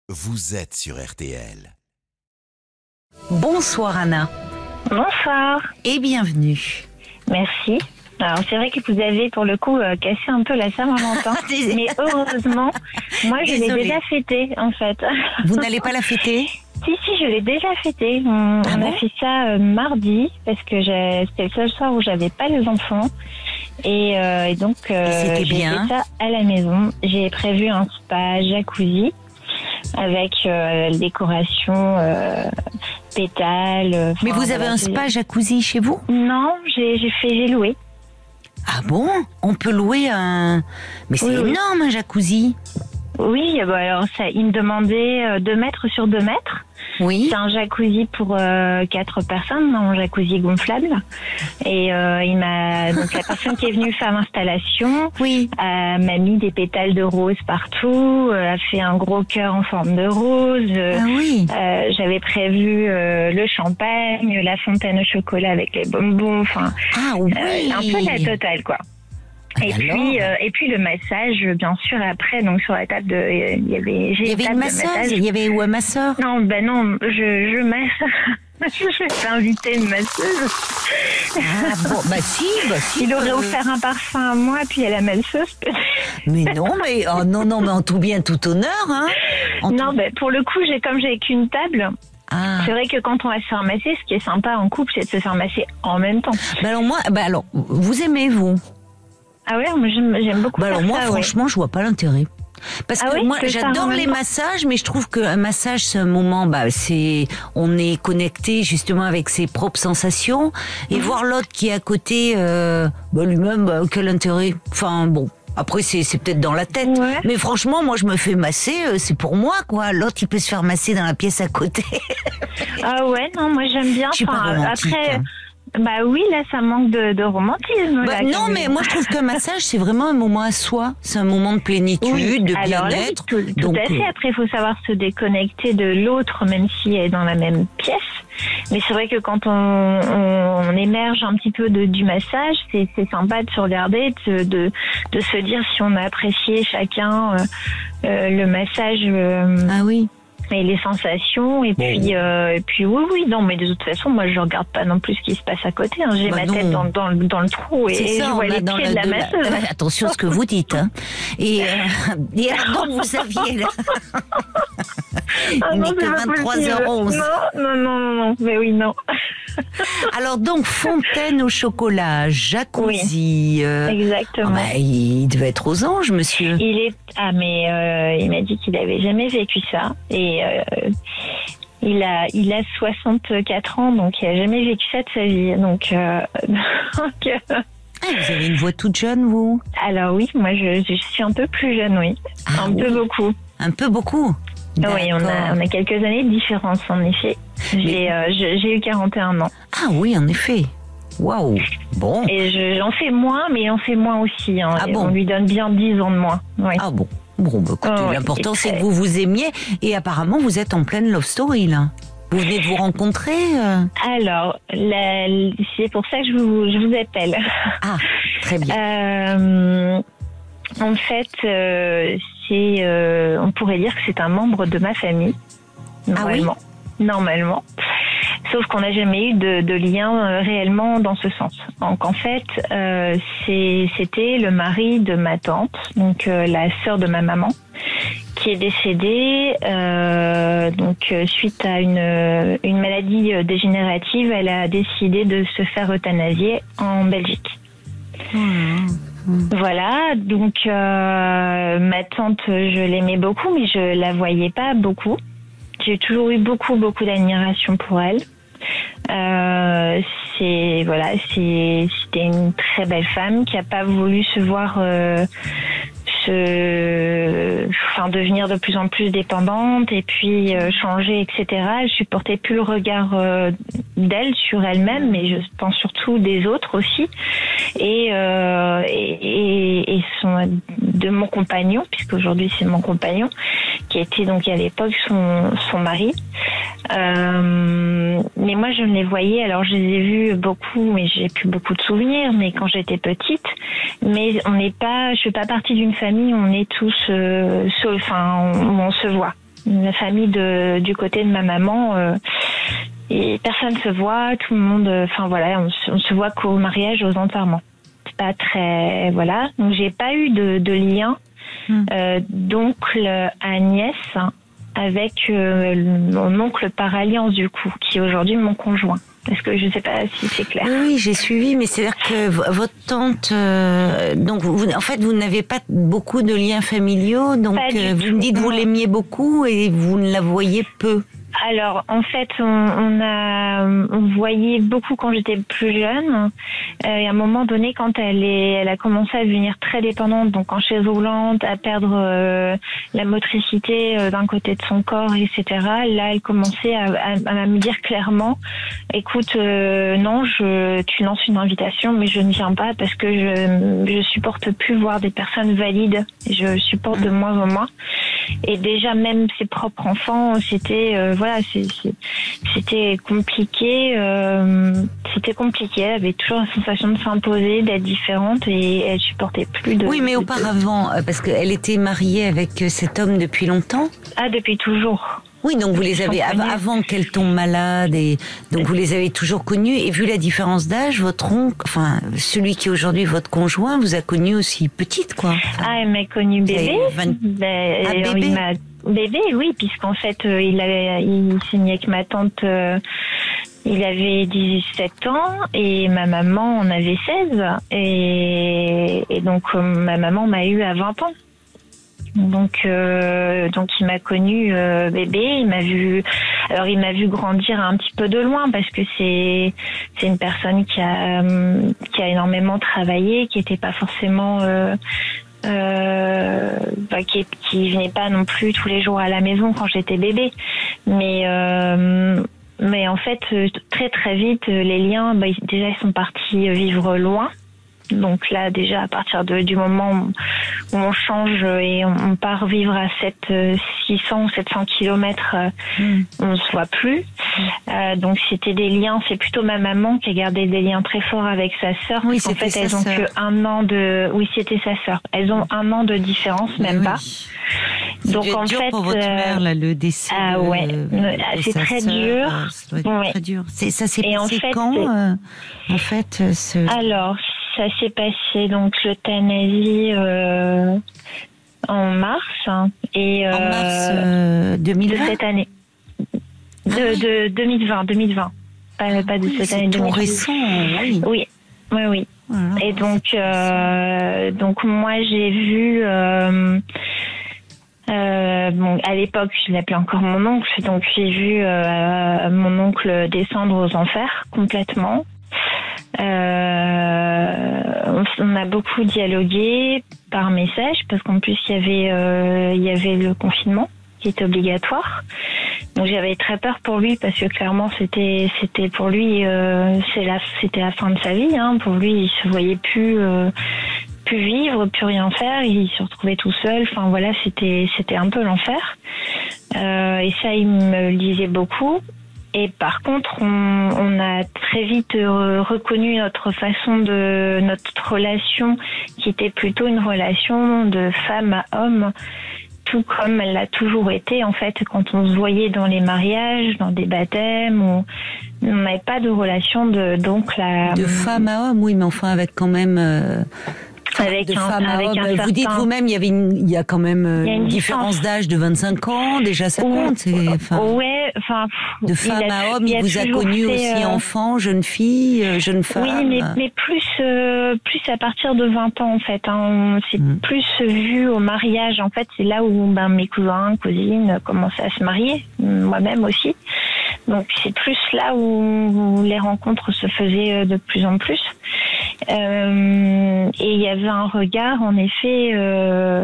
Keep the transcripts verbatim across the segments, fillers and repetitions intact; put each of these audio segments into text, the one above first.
Vous êtes sur R T L. Bonsoir Anna. Bonsoir. Et bienvenue. Merci. Alors c'est vrai que vous avez pour le coup euh, cassé un peu la Saint-Valentin, mais heureusement, moi je l'ai Désolée. déjà fêté en fait. Vous n'allez pas la fêter? Si, si, je l'ai déjà fêté. On, Ah on bon a fait ça euh, mardi parce que j'ai- c'était le seul soir où j'avais pas les enfants. Et, euh, et donc euh, Et c'était j'ai bien. fait ça à la maison. J'ai prévu un spa jacuzzi avec euh, décoration, euh, pétales. euh, Mais enfin, vous avez voilà, un c'est- spa jacuzzi chez vous? Non, j'ai j'ai fait, j'ai loué. Ah bon? On peut louer un... Mais c'est Oui, oui. énorme un jacuzzi. Oui, bah alors ça, il me demandait euh, deux mètres sur deux mètres. Oui. C'est un jacuzzi pour euh, quatre personnes, un jacuzzi gonflable. Et euh, il m'a donc la personne qui est venue faire l'installation Oui. euh, m'a mis des pétales de rose partout, euh, a fait un gros cœur en forme de rose. euh, Ah oui. euh, J'avais prévu euh, le champagne, la fontaine au chocolat avec les bonbons, enfin Ah oui. euh, un peu la totale quoi. Et Alors puis, euh, et puis le massage, bien sûr, après, donc sur la table de, il y avait, j'ai Il y avait une table de masseuse, il y avait où un masseur? Non, ben non, je, je masse. Je vais t'inviter une masseuse. Ah bon, bah si, bah si. Il aurait euh, offert un parfum à moi, puis à la masseuse. peut-être. Mais non, mais oh non, non, mais en tout bien, tout honneur, hein. En Non, tout- ben pour le coup, j'ai comme j'ai qu'une table. Ah. C'est vrai que quand on va se faire masser, ce qui est sympa en couple, c'est de se faire masser en même temps. Bah alors moi, bah alors, vous aimez vous? Ah ouais, moi j'aime, j'aime beaucoup Bah alors faire moi, ça, ouais. franchement, je vois pas l'intérêt. Parce Ah que oui, moi, que ça en j'adore même les temps. massages, mais je trouve qu'un massage, c'est un moment, bah, c'est, on est connecté justement avec ses propres sensations, et Mhm. voir l'autre qui est à côté, euh, bah, lui-même, bah, quel intérêt. Enfin, bon. Après, c'est, c'est peut-être dans la tête. Ouais. Mais franchement, moi, je me fais masser, euh, c'est pour moi, quoi. L'autre, il peut se faire masser dans la pièce à côté. Ah ouais, non, moi j'aime bien. Je suis pas Enfin, romantique, après, hein. bah oui, là ça manque de, de romantisme. Bah, là, non, quand mais même. moi, je trouve qu'un massage, c'est vraiment un moment à soi. C'est un moment de plénitude, Oui, de alors là, bien-être. tout, tout Donc, à fait. euh, Après, il faut savoir se déconnecter de l'autre, même si elle est dans la même pièce. Mais c'est vrai que quand on, on, on émerge un petit peu de, du massage, c'est c'est sympa de se regarder, de, de, de se dire si on a apprécié chacun euh, euh, le massage euh, Ah oui. et les sensations. Et puis, euh, et puis oui, oui, non, mais de toute façon, moi, je regarde pas non plus ce qui se passe à côté. Hein. J'ai Bah ma non. tête dans, dans, le- dans le trou et, C'est et ça, je on vois a les dans pieds la, de la de la- masseuse. euh, attention à ce que vous dites. Hein. Et, euh, et alors, donc, vous saviez, là, Ah il non, n'est que c'est pas vingt-trois possible. heures onze. Non, non, non, non, non, mais oui, non. Alors, donc, fontaine au chocolat, jacuzzi. euh, ah Exactement. bah, il devait être aux anges, monsieur. Il est ah mais euh, il m'a dit qu'il avait jamais vécu ça et euh, il a il a soixante-quatre ans donc il a jamais vécu ça de sa vie donc, euh, donc euh, Ah, vous avez une voix toute jeune, vous? alors oui moi je, je suis un peu plus jeune oui Ah un oui. peu beaucoup Un peu beaucoup. oui on a D'accord. on a quelques années de différence en effet j'ai euh, je- j'ai eu quarante et un ans Ah oui, en effet. Waouh. Bon. et je- j'en fais moins mais il en fait moins aussi hein. Ah Et bon on lui donne bien dix ans de moins oui. Ah bon. Bon, bah, écoutez, Oh, oui, l'important, il est c'est très- que vous vous aimiez. Et apparemment, vous êtes en pleine love story, là. Vous venez de vous rencontrer euh Alors, la- c'est pour ça que je vous, je vous appelle. Ah, très bien. Euh, en fait, euh, c'est, euh, on pourrait dire que c'est un membre de ma famille, normalement. Normalement. Sauf qu'on n'a jamais eu de, de lien euh, réellement dans ce sens. Donc en fait, euh, c'est, c'était le mari de ma tante, donc euh, la sœur de ma maman, qui est décédée euh, donc euh, suite à une, une maladie euh, dégénérative. Elle a décidé de se faire euthanasier en Belgique. Voilà, donc euh, ma tante, je l'aimais beaucoup, mais je la voyais pas beaucoup. J'ai toujours eu beaucoup, beaucoup d'admiration pour elle. Euh, c'est voilà, c'est c'était une très belle femme qui a pas voulu se voir euh, se, enfin devenir de plus en plus dépendante et puis euh, changer, et cetera. Elle supportait plus le regard euh, d'elle sur elle-même, mais je pense surtout des autres aussi. Et euh, et, et, et son, de mon compagnon, puisqu'aujourd'hui c'est mon compagnon, qui était donc à l'époque son son mari. Euh, mais moi je me les voyais, alors je les ai vus beaucoup, mais j'ai plus beaucoup de souvenirs, mais quand j'étais petite. Mais on n'est pas, je fais pas partie d'une famille où on est tous, euh, seuls, enfin, on, on se voit. la famille de, du côté de ma maman. Euh, et personne se voit, tout le monde. Enfin voilà, on, on se voit qu'au mariage, aux enterrements. C'est pas très voilà. Donc j'ai pas eu de, de lien mmh. euh, d'oncle à nièce avec euh, mon oncle par alliance du coup, qui est aujourd'hui mon conjoint. Est-ce que je ne sais pas si c'est clair? Oui, j'ai suivi, mais c'est-à-dire que votre tante, euh, donc vous, en fait, vous n'avez pas beaucoup de liens familiaux, donc euh, vous me dites que vous l'aimiez beaucoup et vous ne la voyez peu. Alors, en fait, on, on a, on voyait beaucoup quand j'étais plus jeune. Euh, et à un moment donné, quand elle est, elle a commencé à devenir très dépendante, donc en chaise roulante, à perdre euh, la motricité euh, d'un côté de son corps, et cetera. Là, elle commençait à, à, à me dire clairement, écoute, euh, non, je, tu lances une invitation, mais je ne viens pas parce que je, je supporte plus voir des personnes valides. Je supporte de moins en moins. Et déjà, même ses propres enfants, c'était euh, voilà, c'est, c'est, c'était compliqué. Euh, c'était compliqué. Elle avait toujours la sensation de s'imposer, d'être différente, et elle supportait plus de. Oui, mais de, auparavant, de... parce qu'elle était mariée avec cet homme depuis longtemps. Ah, depuis toujours. Oui, donc vous les avez av- avant qu'elle tombe malade, et donc vous les avez toujours connus. Et vu la différence d'âge, votre oncle, enfin celui qui est aujourd'hui votre conjoint, vous a connu aussi petite, quoi. Enfin, ah, elle m'a connu bébé. vingt... Ben, ah, bébé. Il m'a... Bébé, oui, puisqu'en fait, euh, il avait, il s'est mis avec ma tante. Euh, il avait dix-sept ans et ma maman en avait seize. Et, et donc euh, ma maman m'a eu à vingt ans. Donc, euh, donc il m'a connu euh, bébé, il m'a vu. Alors il m'a vu grandir un petit peu de loin parce que c'est c'est une personne qui a euh, qui a énormément travaillé, qui était pas forcément euh, euh, bah, qui qui venait pas non plus tous les jours à la maison quand j'étais bébé, mais euh, mais en fait très très vite les liens, bah, déjà ils sont partis vivre loin. Donc là, déjà, à partir de, du moment où on change et on, on part vivre à six cents ou sept cents kilomètres, mmh. on ne se voit plus. Mmh. Euh, donc c'était des liens, c'est plutôt ma maman qui a gardé des liens très forts avec sa sœur. Oui, en fait, elles ont que un an de... Oui, c'était sa sœur.Elles ont un an de différence, même oui. pas. C'est donc en dur fait, pour votre mère, là, le décès. Ah ouais, de, c'est très sœur, dur. Ça doit être ouais. très dur. C'est, ça s'est et passé en fait, quand euh, en fait ce... Alors, ça s'est passé donc l'euthanasie euh, en mars hein, et euh, en mars euh, deux mille vingt de cette année de, ah oui. de deux mille vingt deux mille vingt pas, pas de oui, cette année deux mille vingt. Récent, oui oui oui oui voilà, et donc euh, donc moi j'ai vu euh, Euh, bon, à l'époque, je l'appelais encore mon oncle, donc j'ai vu euh, mon oncle descendre aux enfers complètement. Euh, on, on a beaucoup dialogué par message parce qu'en plus il y avait euh, il y avait le confinement qui était obligatoire. Donc j'avais très peur pour lui parce que clairement c'était c'était pour lui euh, c'est la c'était la fin de sa vie. Hein. Pour lui, il se voyait plus. Euh, plus vivre, plus rien faire, il se retrouvait tout seul. Enfin voilà, c'était c'était un peu l'enfer. Euh, et ça, il me le disait beaucoup. Et par contre, on, on a très vite reconnu notre façon de notre relation, qui était plutôt une relation de femme à homme, tout comme elle l'a toujours été en fait. Quand on se voyait dans les mariages, dans des baptêmes, on on n'avait pas de relation de donc la de femme à homme, oui, mais enfin avec quand même. Euh... Avec de un, femme à avec homme. Un vous certain... dites vous-même, il y avait une, il y a quand même une, une différence d'âge de vingt-cinq ans. Déjà, ça compte. C'est, enfin, ouais, enfin. De femme a, à homme, il, il vous a connu fait, aussi euh... enfant, jeune fille, jeune femme. Oui, mais, mais plus, euh, plus à partir de vingt ans en fait. Hein, c'est mmh. plus vu au mariage. En fait, c'est là où ben, mes cousins, cousines commençaient à se marier, moi-même aussi. Donc c'est plus là où les rencontres se faisaient de plus en plus. Euh, et il y avait un regard, en effet, euh,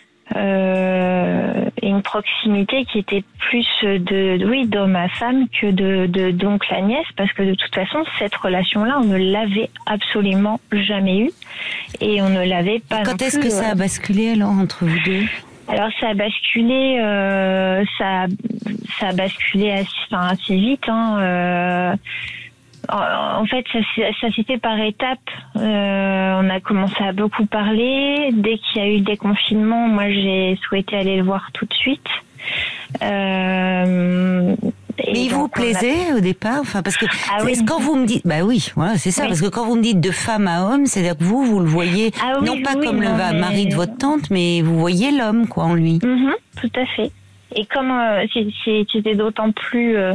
euh, une proximité qui était plus de, oui, d'homme à femme que de, de d'oncle à nièce, parce que de toute façon, cette relation-là, on ne l'avait absolument jamais eue, et on ne l'avait pas. Et quand non est-ce plus, que ça a basculé alors entre vous deux? Alors ça a basculé, euh, ça, ça a basculé assez, enfin, assez vite. Hein, euh, en, en fait, ça, ça s'est fait par étapes. Euh, on a commencé à beaucoup parler. Dès qu'il y a eu des confinements, moi j'ai souhaité aller le voir tout de suite. Euh, Mais il vous plaisait a... au départ, enfin parce que ah oui. quand vous me dites, bah oui, voilà, c'est ça, oui. Parce que quand vous me dites de femme à homme, c'est-à-dire que vous, vous le voyez ah oui, non pas oui, comme non, le mais... mari de votre tante, mais vous voyez l'homme quoi en lui. Mm-hmm, tout à fait. Et comme euh, c'était d'autant plus, euh,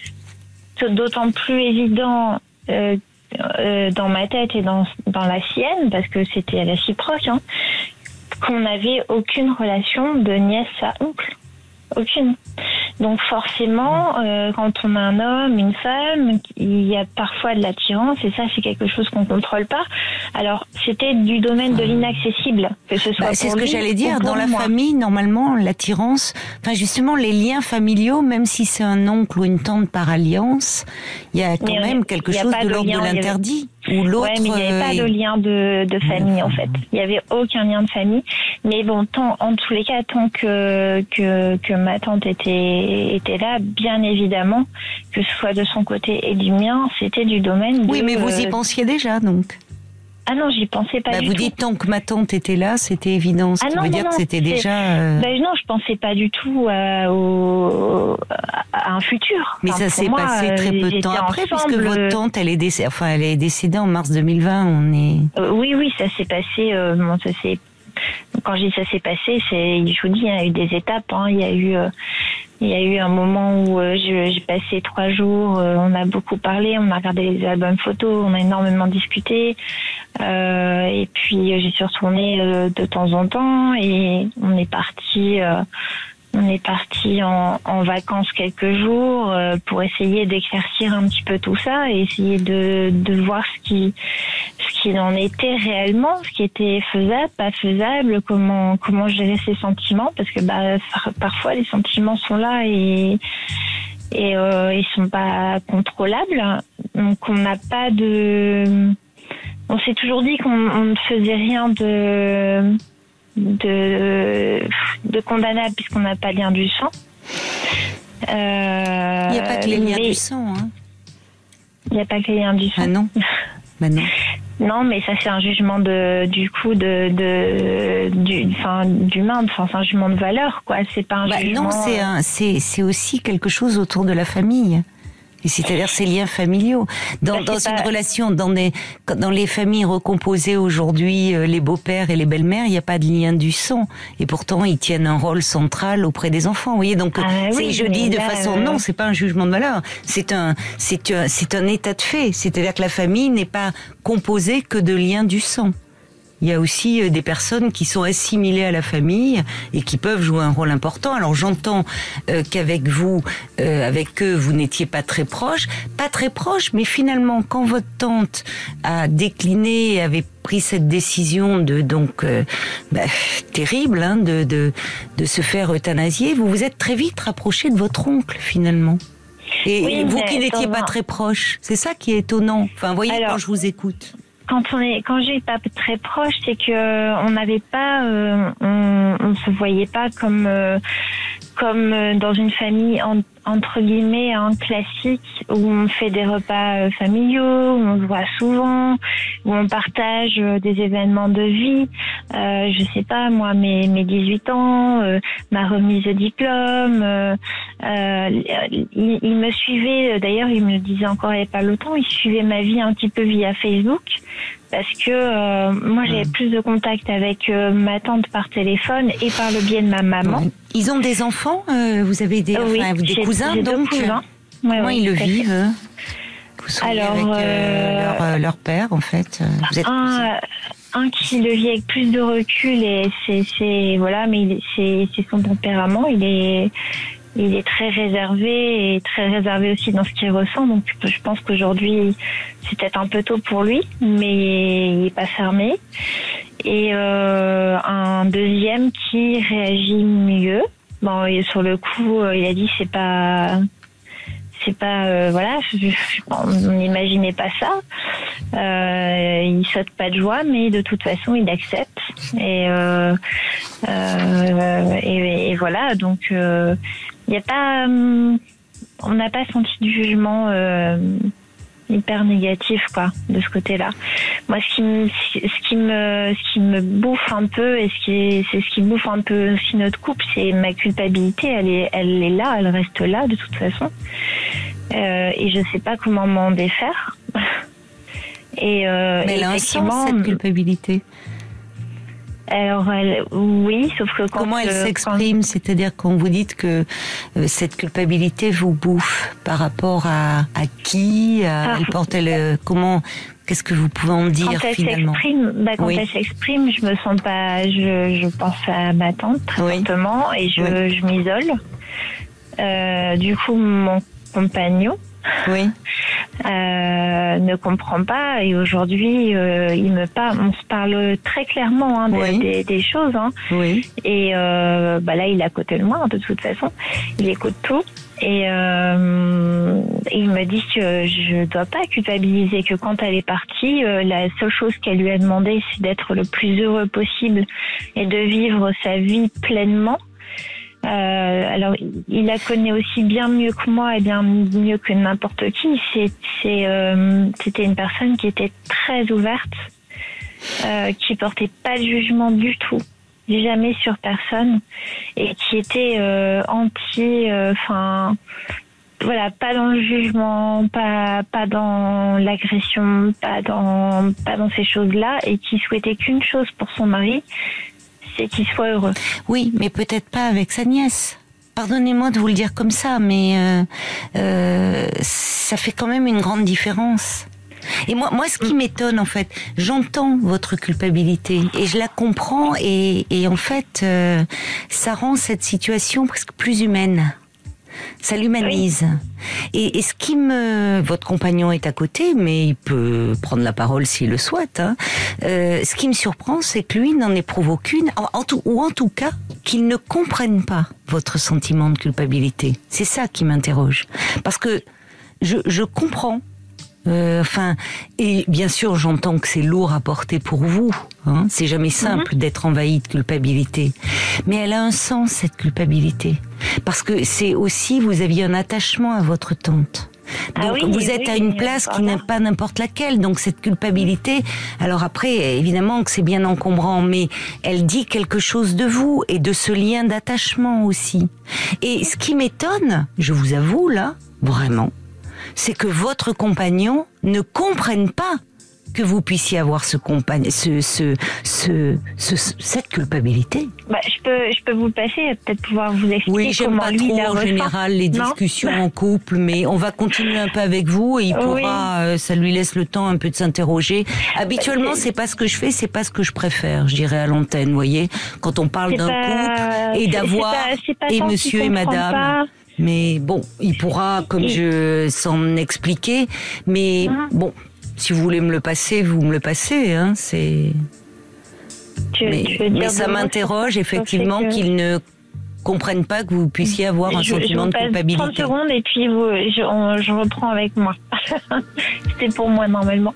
d'autant plus évident euh, euh, dans ma tête et dans dans la sienne, parce que c'était réciproque, hein, qu'on n'avait aucune relation de nièce à oncle. Aucune. Donc forcément, euh, quand on a un homme, une femme, il y a parfois de l'attirance et ça c'est quelque chose qu'on contrôle pas. Alors c'était du domaine de l'inaccessible, que ce soit. Bah, c'est ce lui, que j'allais dire. Dans la moi. famille, normalement, l'attirance, enfin justement les liens familiaux, même si c'est un oncle ou une tante par alliance, il y a quand mais même quelque chose de, de l'ordre de l'interdit. Ou l'autre. Ouais, mais il n'y avait pas de lien de, de famille en fait. Il n'y avait aucun lien de famille. Mais bon, tant, en tous les cas, tant que que, que ma tante était était là, bien évidemment, que ce soit de son côté et du mien, c'était du domaine. Oui, de, mais vous y pensiez déjà donc. Ah non, j'y pensais pas bah, du vous tout. Vous dites tant que ma tante était là, c'était évident. Ce ah qui non, veut non, dire non, que c'était déjà. Euh... Bah, non, je pensais pas du tout euh, au, à un futur. Mais enfin, ça s'est moi, passé très peu de temps après, ensemble. puisque votre tante, elle est décédée. Enfin, elle est décédée en mars deux mille vingt. On est. Euh, oui, oui, ça s'est passé. Euh, bon, ça s'est. Quand je dis ça s'est passé, c'est. Je vous dis, il y a eu des étapes. Hein, il y a eu. Euh, Il y a eu un moment où euh, j'ai passé trois jours, euh, on a beaucoup parlé, on a regardé les albums photos, on a énormément discuté. Euh, et puis euh, j'y suis retournée euh, de temps en temps et on est parti, euh, on est parti en, en vacances quelques jours euh, pour essayer d'éclaircir un petit peu tout ça et essayer de, de voir ce qui, ce qu'il en était réellement, ce qui était faisable, pas faisable, comment comment gérer ses sentiments, parce que bah parfois les sentiments sont là et et euh, ils sont pas contrôlables, donc on n'a pas de, on s'est toujours dit qu'on on ne faisait rien de de de condamnable puisqu'on n'a pas lien du sang. Euh, il n'y a pas que les liens du sang, hein. Il n'y a pas que les liens du sang. Ah non. Ben non. Non, mais ça c'est un jugement de du coup de de du enfin d'humain, enfin c'est un jugement de valeur quoi. C'est pas un bah jugement. Non, c'est un c'est c'est aussi quelque chose autour de la famille. Et c'est-à-dire ces liens familiaux. Dans, bah, dans une pas... relation, dans des, dans les familles recomposées aujourd'hui, euh, les beaux-pères et les belles-mères, il n'y a pas de lien du sang. Et pourtant, ils tiennent un rôle central auprès des enfants. Vous voyez, donc ah, c'est, oui, je dis de là, façon, euh... non, c'est pas un jugement de valeur. C'est un, c'est un, c'est un état de fait. C'est-à-dire que la famille n'est pas composée que de liens du sang. Il y a aussi des personnes qui sont assimilées à la famille et qui peuvent jouer un rôle important. Alors j'entends euh, qu'avec vous, euh, avec eux, vous n'étiez pas très proche, pas très proche, mais finalement, quand votre tante a décliné et avait pris cette décision de donc euh, bah, terrible, hein, de, de de se faire euthanasier, vous vous êtes très vite rapproché de votre oncle finalement. Et oui, vous qui n'étiez pas très proche, c'est ça qui est étonnant. Enfin, voyez, alors, quand je vous écoute. Quand on est, quand j'ai pas très proche, c'est que on n'avait pas, euh, on, on se voyait pas comme, euh, comme dans une famille en, entre guillemets hein, classique où on fait des repas familiaux, où on se voit souvent, où on partage des événements de vie. Euh, je sais pas moi, mes mes dix-huit ans, euh, ma remise de diplôme. Euh, euh, il, il me suivait, d'ailleurs, il me le disait encore il y a pas longtemps, il suivait ma vie un petit peu via Facebook. Parce que euh, moi j'avais mmh. plus de contact avec euh, ma tante par téléphone et par le biais de ma maman. Ils ont des enfants, euh, vous avez des, oui, enfin, des j'ai, cousins j'ai donc. Cousins. Ouais, Comment ouais, ils le vivent Vous soyez Alors, avec euh, euh, leur, euh, leur père en fait. Vous êtes un, un qui le vit avec plus de recul et c'est, c'est voilà, mais il, c'est, c'est son tempérament. Il est Il est très réservé et très réservé aussi dans ce qu'il ressent. Donc, je pense qu'aujourd'hui, c'est peut-être un peu tôt pour lui, mais il n'est pas fermé. Et euh, un deuxième qui réagit mieux. Bon, et sur le coup, il a dit c'est pas, c'est pas, euh, voilà, on n'imaginait pas ça. Euh, il saute pas de joie, mais de toute façon, il accepte. Et euh, euh, et, et voilà, donc. Euh, Il y a pas, euh, on n'a pas senti du jugement euh, hyper négatif, quoi, de ce côté-là. Moi, ce qui me, ce qui me, ce qui me bouffe un peu, et ce qui est, c'est ce qui bouffe un peu aussi notre couple, c'est ma culpabilité. Elle est, elle est là, elle reste là, de toute façon. Euh, et je sais pas comment m'en défaire. Et euh, Mais elle a un sens, cette culpabilité. Alors, elle, oui, sauf que quand... Comment elle euh, s'exprime, quand... c'est-à-dire quand vous dites que euh, cette culpabilité vous bouffe, par rapport à, à qui, à, ah, elle porte, elle, euh, comment, qu'est-ce que vous pouvez en dire, quand finalement? Elle s'exprime, bah, quand oui. elle s'exprime, je me sens pas, je, je pense à ma tante, très oui. fortement, et je, oui. je m'isole. Euh, du coup, mon compagnon, oui. Euh, ne comprend pas, et aujourd'hui euh, il me parle, on se parle très clairement hein, de, oui. des, des choses hein. oui. Et euh, bah là il est à côté de moi de toute façon, il écoute tout et euh, il me dit que je dois pas culpabiliser, que quand elle est partie euh, la seule chose qu'elle lui a demandé c'est d'être le plus heureux possible et de vivre sa vie pleinement. Euh, alors, il la connaît aussi bien mieux que moi et bien mieux que n'importe qui. C'est, c'est, euh, c'était une personne qui était très ouverte, euh, qui portait pas de jugement du tout, jamais sur personne, et qui était euh, anti, enfin, euh, voilà, pas dans le jugement, pas pas dans l'agression, pas dans pas dans ces choses-là, et qui souhaitait qu'une chose pour son mari. Et qu'il soit heureux. Oui, mais peut-être pas avec sa nièce. Pardonnez-moi de vous le dire comme ça, mais euh, euh, ça fait quand même une grande différence. Et moi, moi, ce qui m'étonne, en fait, j'entends votre culpabilité et je la comprends, et, et en fait, euh, ça rend cette situation presque plus humaine. Ça l'humanise. Oui. Et, et ce qui me... Votre compagnon est à côté, mais il peut prendre la parole s'il le souhaite. Hein. Euh, ce qui me surprend, c'est que lui n'en éprouve aucune, en, en tout, ou en tout cas, qu'il ne comprenne pas votre sentiment de culpabilité. C'est ça qui m'interroge. Parce que je, je comprends. Euh, enfin, et bien sûr, j'entends que c'est lourd à porter pour vous. Hein, c'est jamais simple mm-hmm. d'être envahi de culpabilité, mais elle a un sens, cette culpabilité, parce que c'est aussi, vous aviez un attachement à votre tante. Donc ah oui, vous oui, êtes oui, à une place qui n'est pas n'importe laquelle. Donc cette culpabilité, alors après, évidemment que c'est bien encombrant, mais elle dit quelque chose de vous et de ce lien d'attachement aussi. Et ce qui m'étonne, je vous avoue là, vraiment, c'est que votre compagnon ne comprenne pas que vous puissiez avoir ce compagnon, ce, ce, ce, ce, cette culpabilité. Bah, je peux, je peux vous le passer, peut-être pouvoir vous expliquer. Oui, j'aime comment pas lui trop en ressent. Général les discussions non en couple, mais on va continuer un peu avec vous et il pourra, oui. euh, ça lui laisse le temps un peu de s'interroger. Habituellement, c'est pas ce que je fais, c'est pas ce que je préfère, je dirais à l'antenne, vous voyez, quand on parle c'est d'un pas, couple et d'avoir c'est pas, c'est pas et monsieur et madame. Pas. Mais bon, il pourra, comme et... je s'en expliquer, mais mmh. bon. Si vous voulez me le passer, vous me le passez, hein, c'est... Tu, mais, tu mais ça m'interroge, effectivement, que... qu'ils ne comprennent pas que vous puissiez avoir un je, sentiment je de culpabilité. trente secondes et puis vous, je, on, je reprends avec moi. C'était pour moi, normalement.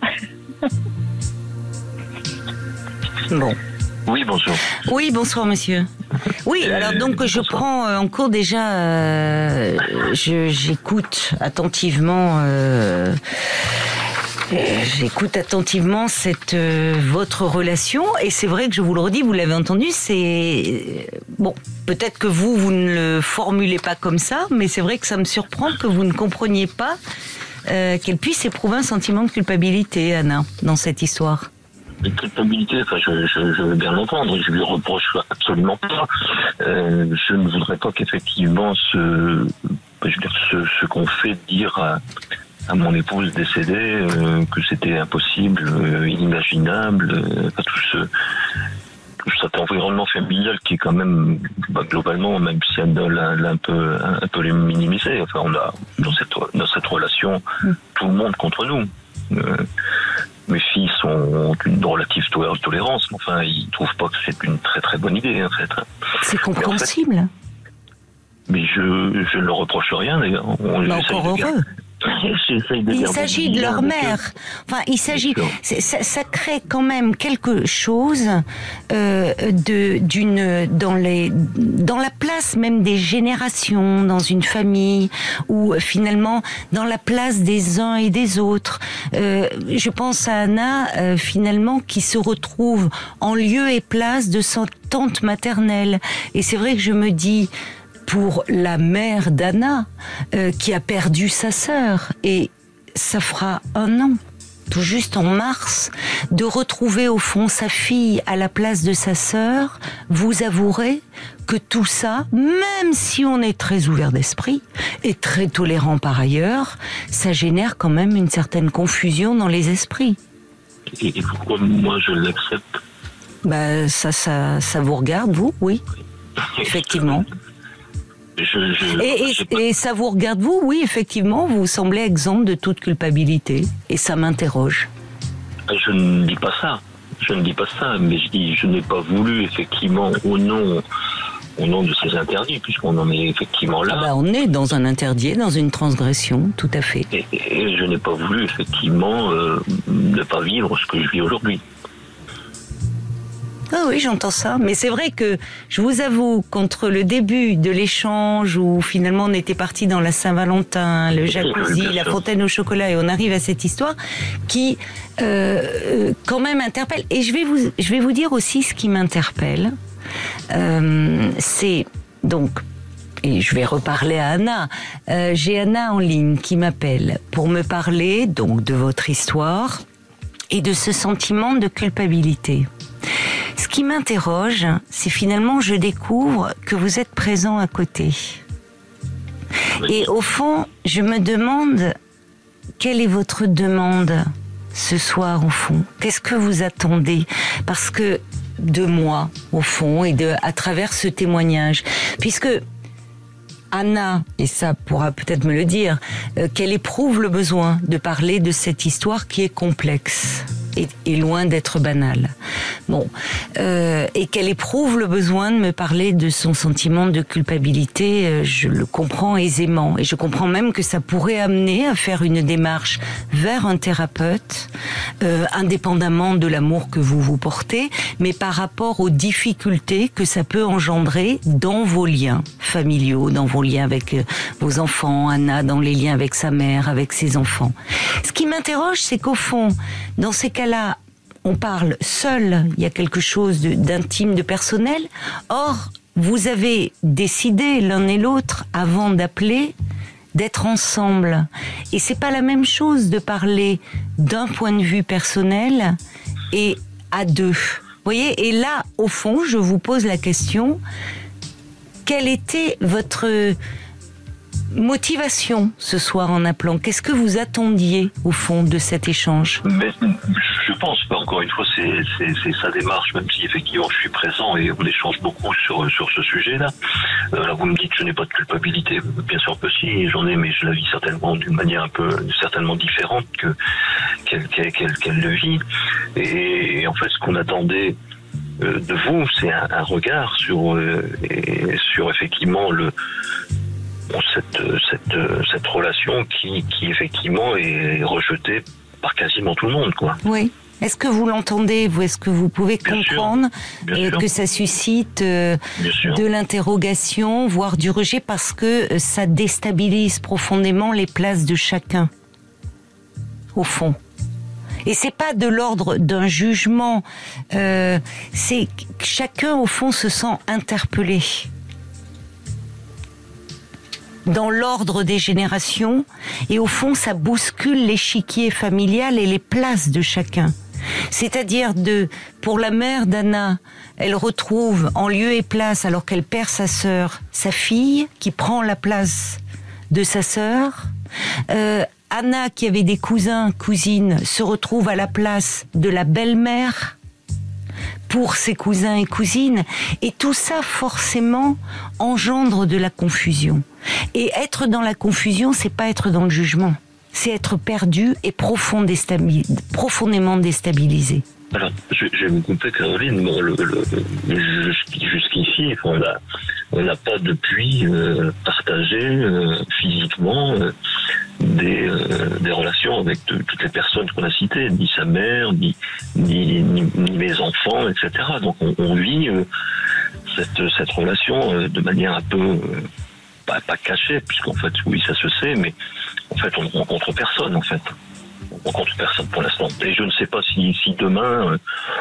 Bon. Oui, bonjour. Oui, bonsoir, monsieur. Oui, alors donc je bonsoir. prends euh, en cours déjà, euh, je, j'écoute attentivement... Euh, J'écoute attentivement cette euh, votre relation et c'est vrai que je vous le redis, vous l'avez entendu, c'est bon. Peut-être que vous vous ne le formulez pas comme ça, mais c'est vrai que ça me surprend que vous ne compreniez pas euh, qu'elle puisse éprouver un sentiment de culpabilité, Anna, dans cette histoire. De culpabilité, enfin, je, je, je veux bien l'entendre, je lui reproche absolument pas. Euh, je ne voudrais pas qu'effectivement ce, je veux dire, ce, ce qu'on fait dire à à mon épouse décédée, euh, que c'était impossible, euh, inimaginable, euh, tout ce tout cet environnement familial qui est quand même bah, globalement, même si elle l'a un peu un, un peu minimisé, enfin on a dans cette dans cette relation mm. tout le monde contre nous. Euh, mes filles sont d'une relative tolérance, mais enfin ils trouvent pas que c'est une très très bonne idée en fait. C'est compréhensible. Mais, en fait, mais je je ne leur reproche rien d'ailleurs. On bah, encore heureux. Il s'agit de leur mère. Enfin, il s'agit. Ça, ça crée quand même quelque chose euh, de d'une dans les dans la place même des générations dans une famille ou finalement dans la place des uns et des autres. Euh, je pense à Anna euh, finalement qui se retrouve en lieu et place de sa tante maternelle. Et c'est vrai que je me dis, pour la mère d'Anna, euh, qui a perdu sa sœur, et ça fera un an, tout juste en mars, de retrouver au fond sa fille à la place de sa sœur, vous avouerez que tout ça, même si on est très ouvert d'esprit et très tolérant par ailleurs, ça génère quand même une certaine confusion dans les esprits. Et, et pourquoi moi je l'accepte ? Bah, ça, ça, ça vous regarde, vous, oui, effectivement. Je, je, et, et, et ça vous regarde, vous, oui, effectivement, vous semblez exempt de toute culpabilité. Et ça m'interroge. Je ne dis pas ça. Je ne dis pas ça, mais je dis, je n'ai pas voulu, effectivement, au nom, au nom de ces interdits, puisqu'on en est effectivement là. Ah bah, on est dans un interdit, dans une transgression, tout à fait. Et, et je n'ai pas voulu, effectivement, euh, ne pas vivre ce que je vis aujourd'hui. Ah oui, j'entends ça. Mais c'est vrai que, je vous avoue, qu'entre le début de l'échange, où finalement on était parti dans la Saint-Valentin, le jacuzzi, la fontaine au chocolat, et on arrive à cette histoire qui, euh, quand même interpelle. Et je vais vous, je vais vous dire aussi ce qui m'interpelle. Euh, c'est, donc, et je vais reparler à Anna. Euh, j'ai Anna en ligne qui m'appelle pour me parler, donc, de votre histoire et de ce sentiment de culpabilité. Ce qui m'interroge, c'est finalement, je découvre que vous êtes présent à côté. Et au fond, je me demande, quelle est votre demande ce soir, au fond ? Qu'est-ce que vous attendez ? Parce que, de moi, au fond, et de, à travers ce témoignage, puisque Anna, et ça pourra peut-être me le dire, euh, qu'elle éprouve le besoin de parler de cette histoire qui est complexe. Et, et loin d'être banale. Bon, euh, et qu'elle éprouve le besoin de me parler de son sentiment de culpabilité, euh, je le comprends aisément, et je comprends même que ça pourrait amener à faire une démarche vers un thérapeute, euh, indépendamment de l'amour que vous vous portez, mais par rapport aux difficultés que ça peut engendrer dans vos liens familiaux, dans vos liens avec euh, vos enfants, Anna dans les liens avec sa mère, avec ses enfants. Ce qui m'interroge, c'est qu'au fond, dans ces cas-là, on parle seul, il y a quelque chose de, d'intime, de personnel. Or, vous avez décidé l'un et l'autre, avant d'appeler, d'être ensemble. Et c'est pas la même chose de parler d'un point de vue personnel et à deux. Vous voyez ? Et là, au fond, je vous pose la question, quelle était votre motivation ce soir en appelant? Qu'est-ce que vous attendiez au fond de cet échange? Mais je pense pas, encore une fois, c'est, c'est, c'est sa démarche, même si effectivement je suis présent et on échange beaucoup sur, sur ce sujet-là. Euh, là, vous me dites que je n'ai pas de culpabilité. Bien sûr que si, j'en ai, mais je la vis certainement d'une manière un peu, certainement différente que, qu'elle, qu'elle, qu'elle, qu'elle le vit. Et, et en fait, ce qu'on attendait de vous, c'est un, un regard sur, euh, et sur effectivement le, cette, cette, cette relation qui, qui effectivement est rejetée par quasiment tout le monde, quoi. Oui. Est-ce que vous l'entendez, vous? Est-ce que vous pouvez bien comprendre sûr, bien euh, sûr. que ça suscite euh, de l'interrogation, voire du rejet, parce que ça déstabilise profondément les places de chacun, au fond. Et c'est pas de l'ordre d'un jugement, euh, c'est que chacun, au fond, se sent interpellé. Dans l'ordre des générations, et au fond, ça bouscule l'échiquier familial et les places de chacun. C'est-à-dire de, pour la mère d'Anna, elle retrouve en lieu et place, alors qu'elle perd sa sœur, sa fille, qui prend la place de sa sœur. Euh, Anna, qui avait des cousins, cousines, se retrouve à la place de la belle-mère pour ses cousins et cousines. Et tout ça, forcément, engendre de la confusion. Et être dans la confusion, c'est pas être dans le jugement. C'est être perdu et profond déstabi- profondément déstabilisé. Alors, je, je vais vous couper, Caroline. Bon, le, le, jusqu'ici, on n'a on n'a pas depuis euh, partagé euh, physiquement euh, des, euh, euh, des relations avec de, toutes les personnes qu'on a citées, ni sa mère, ni, ni, ni, ni mes enfants, et cetera. Donc on, on vit euh, cette, cette relation euh, de manière un peu, euh, pas, pas cachée, puisqu'en fait, oui, ça se sait, mais en fait, on ne rencontre personne, en fait. On rencontre personne pour l'instant. Et je ne sais pas si, si demain,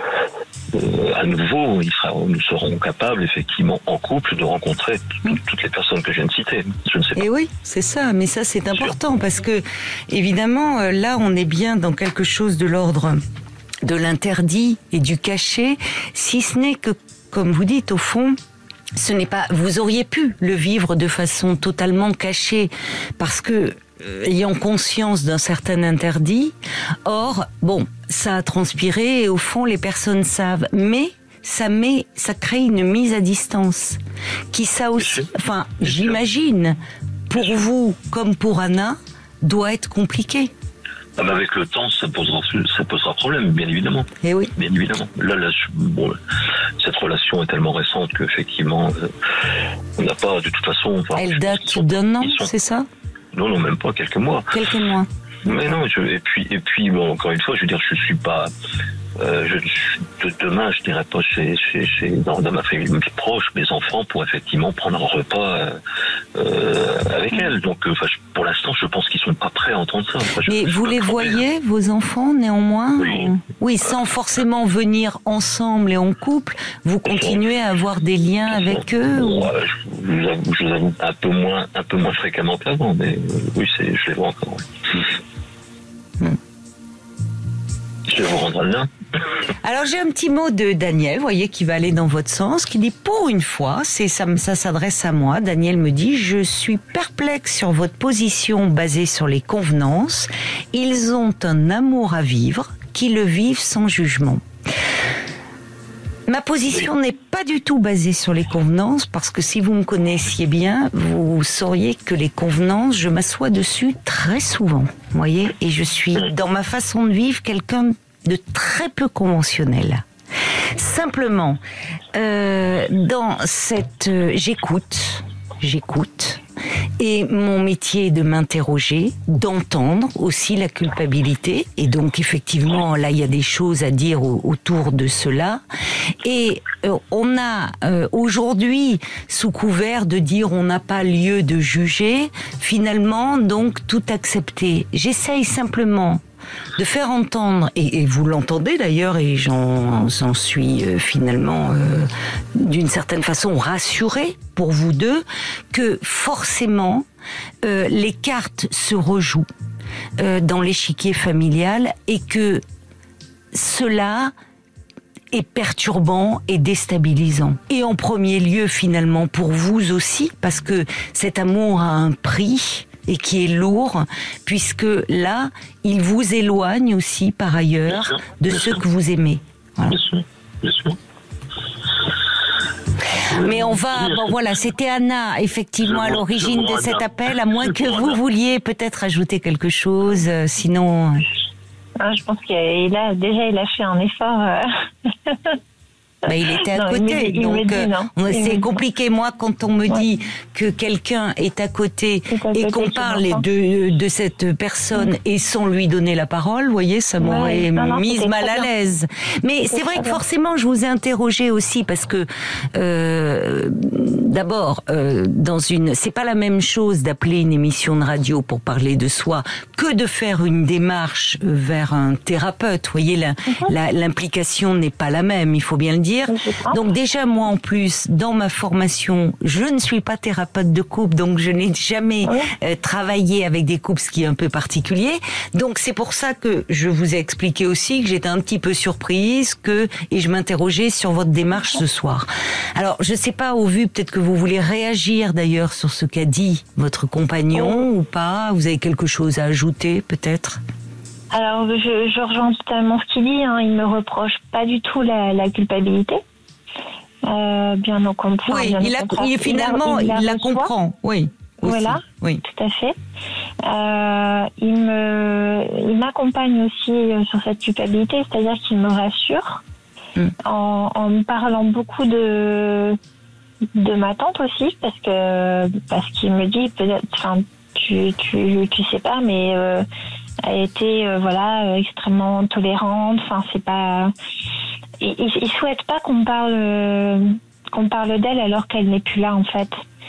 euh, à nouveau, il sera, nous serons capables, effectivement, en couple, de rencontrer t- toutes les personnes que je viens de citer. Je ne sais pas. Et oui, c'est ça. Mais ça, c'est important parce que, évidemment, là, on est bien dans quelque chose de l'ordre de l'interdit et du caché, si ce n'est que, comme vous dites, au fond, ce n'est pas. Vous auriez pu le vivre de façon totalement cachée, parce que ayant conscience d'un certain interdit. Or, bon, ça a transpiré et au fond, les personnes savent. Mais ça met, ça crée une mise à distance qui, ça aussi, enfin, j'imagine, pour vous comme pour Anna, doit être compliqué. Ah bah avec le temps, ça posera, ça posera problème, bien évidemment. Et oui. Bien évidemment. Là, là, bon, cette relation est tellement récente qu'effectivement, euh, on n'a pas, de toute façon. Enfin, Elle date d'un an, sont... c'est ça? Non, non, même pas, quelques mois. Quelques mois. Mais non, je, et puis, et puis, bon, encore une fois, je veux dire, je suis pas, euh, je, je, de, demain, je n'irai pas chez, chez, chez dans, dans ma famille proche, mes enfants, pour effectivement prendre un repas euh, euh, avec elles. Donc, enfin, euh, pour l'instant, je pense qu'ils sont pas prêts à entendre ça. Enfin, je, Mais je vous les voyez, bien. Vos enfants, néanmoins? Oui. Oui, sans forcément venir ensemble et en couple, vous continuez à avoir des liens avec eux? Bon, ou... je, vous avoue, je vous avoue un peu moins, un peu moins fréquemment qu'avant, mais euh, oui, c'est, je les vois encore. Oui. Hmm. Je vais vous rendre là. Alors j'ai un petit mot de Daniel, vous voyez, qui va aller dans votre sens, qui dit pour une fois, c'est ça, ça s'adresse à moi. Daniel me dit: je suis perplexe sur votre position basée sur les convenances. Ils ont un amour à vivre, qui le vivent sans jugement. Ma position oui. n'est pas du tout basée sur les convenances, parce que si vous me connaissiez bien, vous sauriez que les convenances, je m'assois dessus très souvent, vous voyez, et je suis, dans ma façon de vivre, quelqu'un de très peu conventionnel. Simplement, euh, dans cette... Euh, j'écoute, j'écoute, et mon métier est de m'interroger, d'entendre aussi la culpabilité, et donc effectivement là il y a des choses à dire au, autour de cela, et euh, on a euh, aujourd'hui, sous couvert de dire on n'a pas lieu de juger, finalement donc tout accepter. J'essaye simplement de faire entendre, et, et vous l'entendez d'ailleurs, et j'en, j'en suis euh, finalement euh, d'une certaine façon rassurée pour vous deux, que forcément euh, les cartes se rejouent euh, dans l'échiquier familial, et que cela est perturbant et déstabilisant. Et en premier lieu finalement pour vous aussi, parce que cet amour a un prix et qui est lourd, puisque là, il vous éloigne aussi, par ailleurs, sûr, de ceux sûr. que vous aimez. Voilà. Bien sûr, bien sûr. Mais on va... Bon, voilà, c'était Anna, effectivement, à l'origine de cet appel, à moins que vous vouliez peut-être ajouter quelque chose, euh, sinon... Ah, je pense qu'il a, déjà, il a fait un effort... Euh... Bah, il était à non, côté, dit, donc dit, euh, c'est compliqué. Moi, quand on me ouais. dit que quelqu'un est à côté est et qu'on parle de, de cette personne mmh. et sans lui donner la parole, vous voyez, ça m'aurait ouais, non, non, mise mal à l'aise. Mais c'était c'est vrai que bien. Forcément, je vous ai interrogé aussi parce que, euh, d'abord, euh, dans une, c'est pas la même chose d'appeler une émission de radio pour parler de soi que de faire une démarche vers un thérapeute. Vous voyez, la, mmh. la, l'implication n'est pas la même. Il faut bien le dire. Donc déjà, moi en plus, dans ma formation, je ne suis pas thérapeute de couple, donc je n'ai jamais oui. euh, travaillé avec des couples, ce qui est un peu particulier. Donc c'est pour ça que je vous ai expliqué aussi que j'étais un petit peu surprise, que et je m'interrogeais sur votre démarche ce soir. Alors je sais pas, au vu, peut-être que vous voulez réagir d'ailleurs sur ce qu'a dit votre compagnon oui. ou pas. Vous avez quelque chose à ajouter peut-être? Alors, je, je rejoins totalement ce qu'il dit. Hein. Il me reproche pas du tout la, la culpabilité. Euh, bien au contraire. Oui, bien il, a, il finalement, il la, il la comprend. Oui. Aussi. Voilà. Oui. Tout à fait. Euh, il me, il m'accompagne aussi sur cette culpabilité, c'est-à-dire qu'il me rassure mm. en, en me parlant beaucoup de de ma tante aussi, parce que parce qu'il me dit peut-être, enfin. tu, tu, tu sais pas, mais euh, elle était euh, voilà extrêmement tolérante. Enfin, c'est pas. Ils, ils souhaitent pas qu'on parle euh, qu'on parle d'elle alors qu'elle n'est plus là en fait.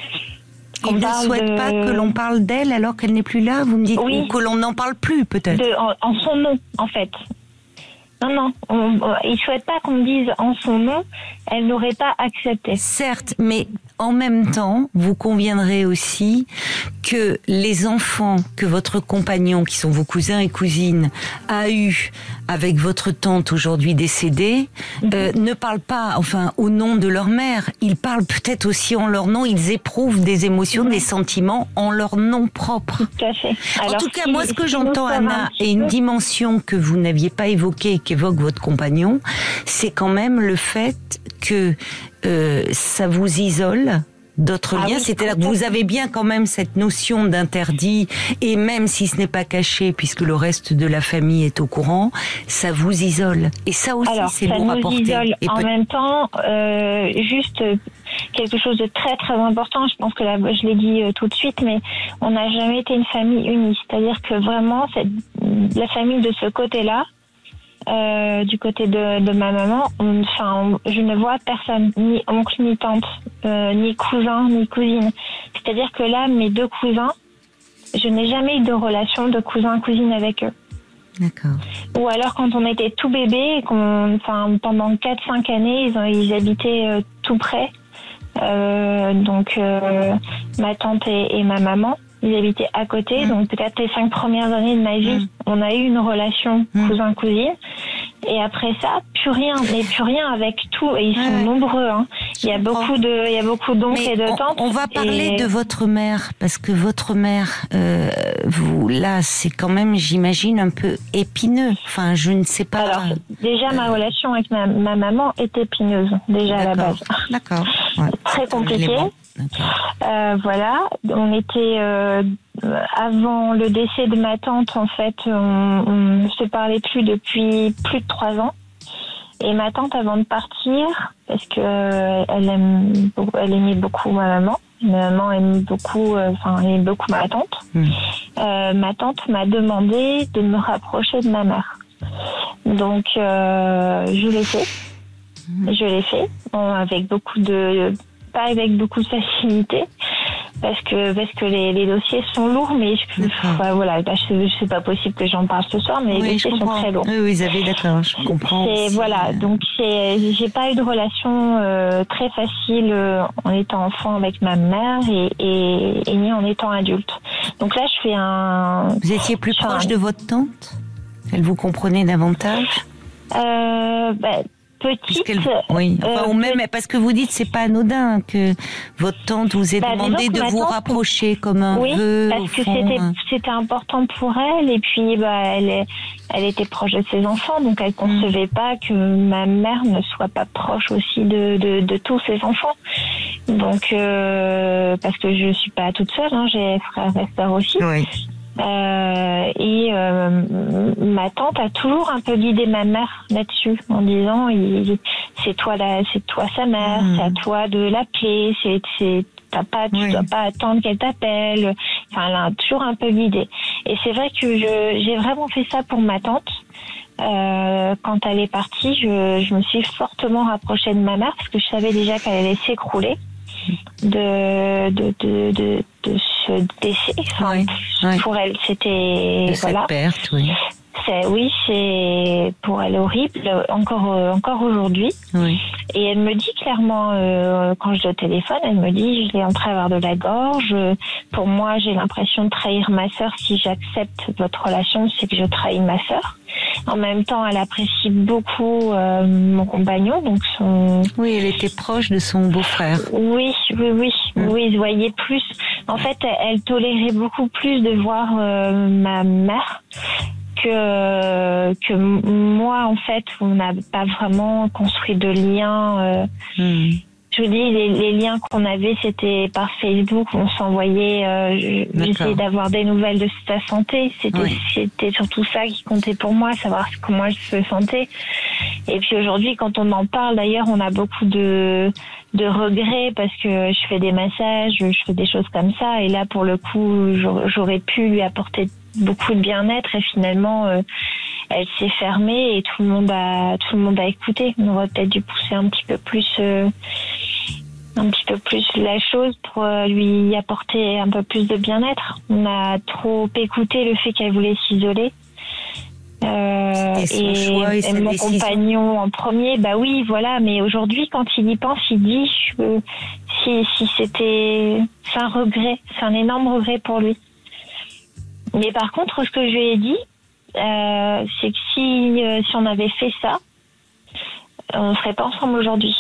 Ils ne souhaitent de... pas que l'on parle d'elle alors qu'elle n'est plus là. Vous me dites oui. Ou que l'on n'en parle plus peut-être. De, en, en son nom en fait. Non, non, on, ils ne souhaitent pas qu'on me dise en son nom, elle n'aurait pas accepté. Certes, mais en même temps, vous conviendrez aussi que les enfants que votre compagnon, qui sont vos cousins et cousines, a eu avec votre tante aujourd'hui décédée, mm-hmm. euh, ne parlent pas, enfin, au nom de leur mère. Ils parlent peut-être aussi en leur nom. Ils éprouvent des émotions, mm-hmm. des sentiments en leur nom propre. Tout à fait. Alors, en tout cas, si, moi, ce que si j'entends, Anna, et une dimension que vous n'aviez pas évoquée, qu'évoque votre compagnon, c'est quand même le fait que euh, ça vous isole d'autres ah liens. Oui, c'est-à-dire que vous avez bien quand même cette notion d'interdit, et même si ce n'est pas caché, puisque le reste de la famille est au courant, ça vous isole. Et ça aussi, alors, c'est bon à porter. Ça nous isole. Et en peut- même temps, euh, juste quelque chose de très très important, je pense que là, je l'ai dit euh, tout de suite, mais on n'a jamais été une famille unie. C'est-à-dire que vraiment, cette, la famille de ce côté-là, Euh, du côté de, de ma maman, on, enfin, on, je ne vois personne, ni oncle, ni tante, euh, ni cousin, ni cousine. C'est-à-dire que là, mes deux cousins, je n'ai jamais eu de relation de cousin-cousine avec eux. D'accord. Ou alors quand on était tout bébé, et qu'on, enfin, pendant quatre cinq années, ils, ont, ils habitaient euh, tout près. Euh, donc, euh, ma tante et, et ma maman. Ils habitaient à côté, mmh. donc peut-être les cinq premières années de ma vie, mmh. on a eu une relation mmh. cousin-cousine. Et après ça, plus rien, mais plus rien avec tout. Et ils sont ouais. nombreux. Hein. Il y a beaucoup de, il y a beaucoup d'oncles et de tantes. On, on va parler et... de votre mère, parce que votre mère, euh, vous, là, c'est quand même, j'imagine, un peu épineux. Enfin, je ne sais pas. Alors, déjà, euh... ma relation avec ma, ma maman est épineuse, déjà D'accord. à la base. D'accord. Ouais. Très compliqué. Euh, voilà, on était euh, avant le décès de ma tante, en fait, on, on ne se parlait plus depuis plus de trois ans. Et ma tante, avant de partir, parce que euh, elle aime, elle aimait beaucoup ma maman, ma maman aime beaucoup, enfin, euh, aime beaucoup ma tante. Mmh. Euh, ma tante m'a demandé de me rapprocher de ma mère. Donc, euh, je l'ai fait. Mmh. Je l'ai fait, bon, avec beaucoup de pas avec beaucoup de facilité parce que parce que les, les dossiers sont lourds, mais je, enfin, voilà, bah, je, c'est pas possible que j'en parle ce soir, mais oui, les dossiers sont très lourds. Oui, oui, vous avez d'accord, je comprends. C'est, voilà, donc c'est, j'ai pas eu de relation euh, très facile euh, en étant enfant avec ma mère et, et, et ni en étant adulte. Donc là, je fais un. Vous étiez plus proche un... de votre tante? Elle vous comprenait davantage? Euh, bah, Petite, oui, enfin, euh, ou même parce que vous dites c'est pas anodin que votre tante vous ait bah, demandé de vous tante, rapprocher comme un oui, vœu. parce que fond. c'était c'était important pour elle et puis bah elle est, elle était proche de ses enfants, donc elle concevait mmh. pas que ma mère ne soit pas proche aussi de de, de tous ses enfants. Donc euh, parce que je suis pas toute seule, hein, j'ai frères et sœurs aussi. Oui. Euh, et euh, ma tante a toujours un peu guidé ma mère là-dessus en disant il, c'est toi la, c'est toi sa mère, mmh. c'est à toi de l'appeler, c'est, c'est t'as pas, tu oui. dois pas attendre qu'elle t'appelle. Enfin, elle a toujours un peu guidé. Et c'est vrai que je, j'ai vraiment fait ça pour ma tante. Euh, quand elle est partie, je, je me suis fortement rapprochée de ma mère parce que je savais déjà qu'elle allait s'écrouler de de de de, de ce décès. Enfin, oui, oui. Pour elle, c'était de voilà. Cette perte, oui. C'est, oui, c'est pour elle horrible, encore euh, encore aujourd'hui. Oui. Et elle me dit clairement, euh, quand je le téléphone, elle me dit, je l'ai en travers de la gorge. Pour moi, j'ai l'impression de trahir ma sœur. Si j'accepte votre relation, c'est que je trahis ma sœur. En même temps, elle apprécie beaucoup euh, mon compagnon, donc son. Oui, elle était proche de son beau-frère. Oui, oui, oui, mmh. oui, ils se voyaient plus. En fait, elle, elle tolérait beaucoup plus de voir euh, ma mère que que moi. En fait, on n'a pas vraiment construit de lien. Euh, mmh. Je vous dis, les, les liens qu'on avait, c'était par Facebook. On s'envoyait. Euh, j'essayais d'avoir des nouvelles de sa santé. C'était, oui. c'était surtout ça qui comptait pour moi, savoir comment elle se sentait. Et puis aujourd'hui, quand on en parle, d'ailleurs, on a beaucoup de de regret parce que je fais des massages, je fais des choses comme ça. Et là, pour le coup, j'aurais pu lui apporter beaucoup de bien-être et finalement, euh, elle s'est fermée et tout le monde a, tout le monde a écouté. On aurait peut-être dû pousser un petit peu plus, euh, un petit peu plus la chose pour euh, lui apporter un peu plus de bien-être. On a trop écouté le fait qu'elle voulait s'isoler. Euh, et, choix, et, et mon décision. Compagnon en premier, bah oui, voilà. Mais aujourd'hui, quand il y pense, il dit je, si, si c'était, c'est un regret, c'est un énorme regret pour lui. Mais par contre, ce que je lui ai dit, euh, c'est que si, euh, si on avait fait ça, on serait pas ensemble aujourd'hui.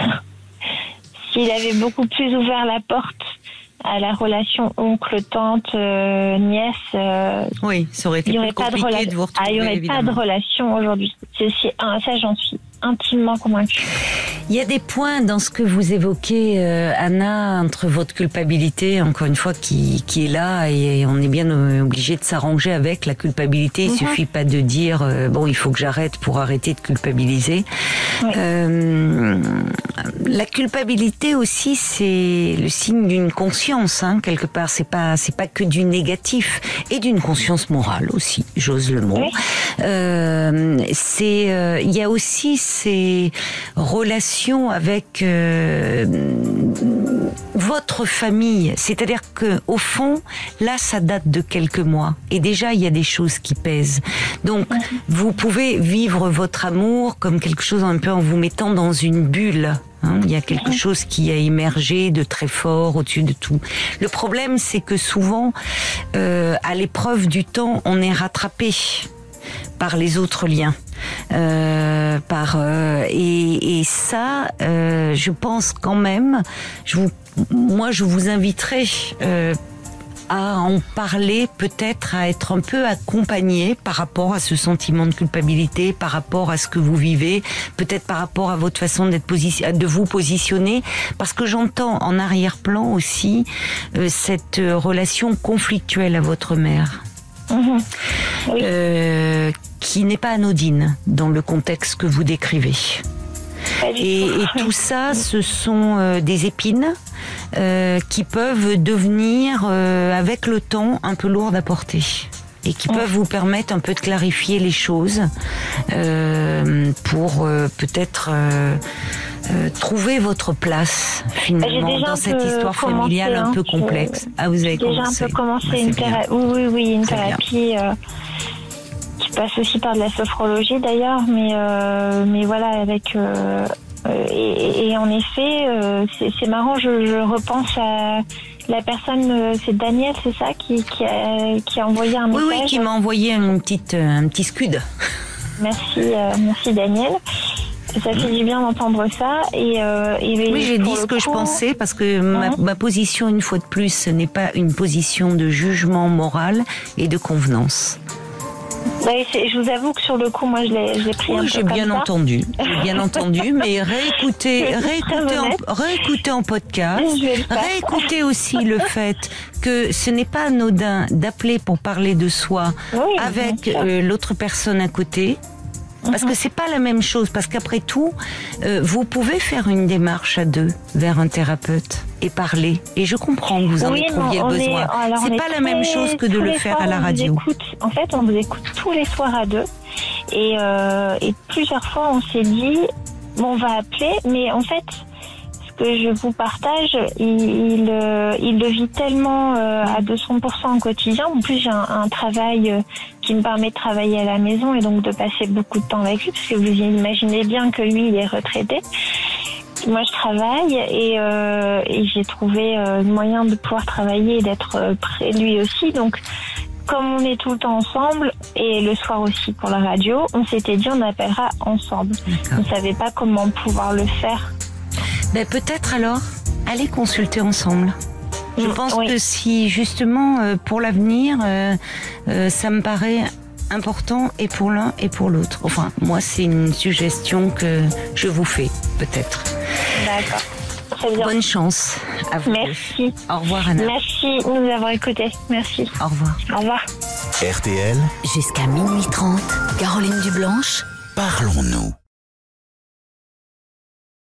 S'il avait beaucoup plus ouvert la porte à la relation oncle, tante, euh, nièce. Euh, oui, ça aurait été plus compliqué de, rela- de vous retrouver. Ah, il n'y aurait évidemment. Pas de relation aujourd'hui. C'est, c'est, ça, j'en suis intimement convaincue. Il y a des points dans ce que vous évoquez, euh, Anna, entre votre culpabilité, encore une fois, qui, qui est là, et on est bien obligé de s'arranger avec la culpabilité. Il mm-hmm. suffit pas de dire euh, bon, il faut que j'arrête pour arrêter de culpabiliser. Oui. Euh, la culpabilité aussi, c'est le signe d'une conscience, hein, quelque part. C'est pas, c'est pas que du négatif, et d'une conscience morale aussi. J'ose le mot. Oui. Euh, c'est, euh, il y a aussi ces relations avec euh, votre famille, c'est-à-dire que au fond, là, ça date de quelques mois, et déjà il y a des choses qui pèsent. Donc, mmh. vous pouvez vivre votre amour comme quelque chose un peu en vous mettant dans une bulle. Hein, il y a quelque chose qui a émergé de très fort au-dessus de tout. Le problème, c'est que souvent, euh, à l'épreuve du temps, on est rattrapé par les autres liens. Euh, par euh, et, et ça, euh, je pense quand même. Je vous, moi, je vous inviterai euh, à en parler, peut-être à être un peu accompagné par rapport à ce sentiment de culpabilité, par rapport à ce que vous vivez, peut-être par rapport à votre façon d'être position, de vous positionner, parce que j'entends en arrière-plan aussi euh, cette relation conflictuelle à votre mère. Mmh. Oui. Euh, qui n'est pas anodine dans le contexte que vous décrivez. Et, et tout ça, ce sont euh, des épines euh, qui peuvent devenir, euh, avec le temps, un peu lourdes à porter. Et qui peuvent vous permettre un peu de clarifier les choses euh, pour euh, peut-être euh, euh, trouver votre place finalement dans cette histoire familiale un peu complexe. Je, ah, vous avez déjà commencé. un peu commencé ouais, une thérapie. Oui, oui, oui, une c'est thérapie euh, qui passe aussi par de la sophrologie d'ailleurs, mais euh, mais voilà avec. Euh, et, et en effet, euh, c'est, c'est marrant. Je, je repense à la personne, c'est Daniel, c'est ça, qui, qui, a, qui a envoyé un message. Oui, oui, qui m'a envoyé un petit, un petit scud. Merci, euh, merci Daniel. Ça fait du bien d'entendre ça. Et, euh, et oui, j'ai dit ce que coup... je pensais, parce que ma, ma position, une fois de plus, ce n'est pas une position de jugement moral et de convenance. Bah, c'est, je vous avoue que sur le coup, moi, je l'ai, je l'ai pris oui, un peu j'ai comme bien ça. entendu, j'ai bien entendu, mais réécoutez, réécoutez, en, réécoutez en podcast, réécoutez aussi le fait que ce n'est pas anodin d'appeler pour parler de soi oui, avec euh, l'autre personne à côté. Parce que c'est pas la même chose, parce qu'après tout, euh, vous pouvez faire une démarche à deux vers un thérapeute et parler. Et je comprends que vous en oui, trouviez non, besoin. Est, alors c'est pas très, la même chose que de le faire soirs, à la radio. Écoute, en fait, on vous écoute tous les soirs à deux. Et, euh, et plusieurs fois, on s'est dit, bon, on va appeler, mais en fait, ce que je vous partage, il, il, euh, il le vit tellement euh, à deux cents pour cent au quotidien. En plus, j'ai un, un travail euh, qui me permet de travailler à la maison et donc de passer beaucoup de temps avec lui, parce que vous imaginez bien que lui, il est retraité. Moi, je travaille et, euh, et j'ai trouvé euh, le moyen de pouvoir travailler et d'être euh, près de lui aussi. Donc, comme on est tout le temps ensemble, et le soir aussi pour la radio, on s'était dit on appellera ensemble. D'accord. On ne savait pas comment pouvoir le faire. Ben, peut-être alors, allez consulter ensemble. Je mmh, pense oui. que si justement, euh, pour l'avenir, euh, euh, ça me paraît important et pour l'un et pour l'autre. Enfin, moi, c'est une suggestion que je vous fais, peut-être. D'accord. Très bien. Bonne chance à vous. Merci. Au revoir, Anna. Merci de nous avoir écoutés. Merci. Au revoir. Au revoir. R T L. Jusqu'à minuit trente, Caroline Dublanche. Parlons-nous.